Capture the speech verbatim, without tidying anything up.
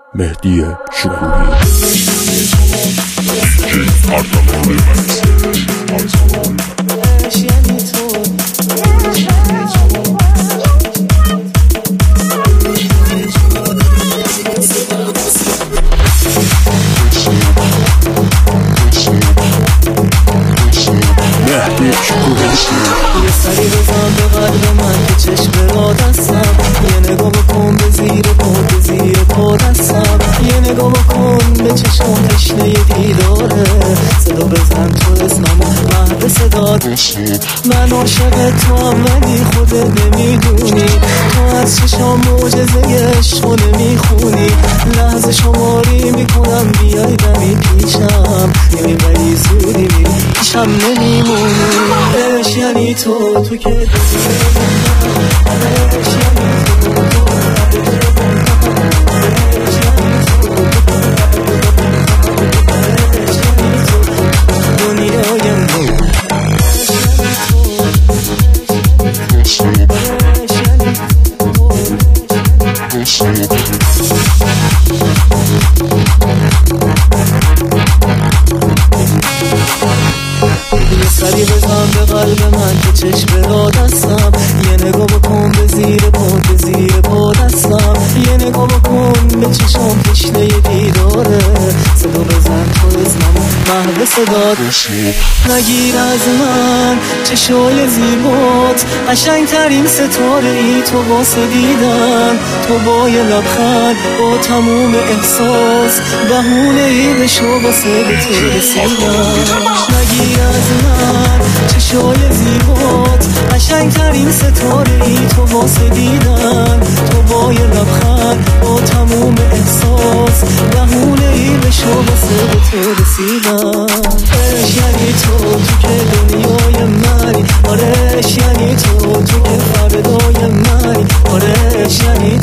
مهدی شکوری یه سری بزن به قلب من که چشم را دستم، یه نگاه بکن به زیر پا به زیر پا دستم، یه نگاه بکن به چشم تشنه دیداره، صدا بزن تو اسمم محو صدات. من عاشق تو هم ولی خودت نمیدونی، تو از چشم معجزه عشقو نمیخونی، لحظه شماری میکنم بیای دمی پیشم، نمیبری زودی میری پیشم نمیمونی. عشق یعنی تو تو که عشق یعنی تو دنیای من یه سری بزن به قلب من که چشم را دستم، یه نگاه بکن به زیر پا به زیر پا دستم، یه نگاه بکن به چشم تشنه دیداره، صدا بزن تو اسمم محو صدات. نگیر از من چشای زیبات، قشنگترین ستاره ای تو واسه دیدن، تو با یه لبخند با تموم احساس بهونه ای بشو واسه به تو رسیدن. نگیر از من چشای زیبات، قشنگترین ستاره ای تو واسه دیدن، تو با یه لبخند با تموم احساس بهونه ای بشو واسه به تو رسیدن. عشق یعنی تو تو که دنیای منی، آره عشق یعنی تو تو که فردای منی، آره عشق یعنی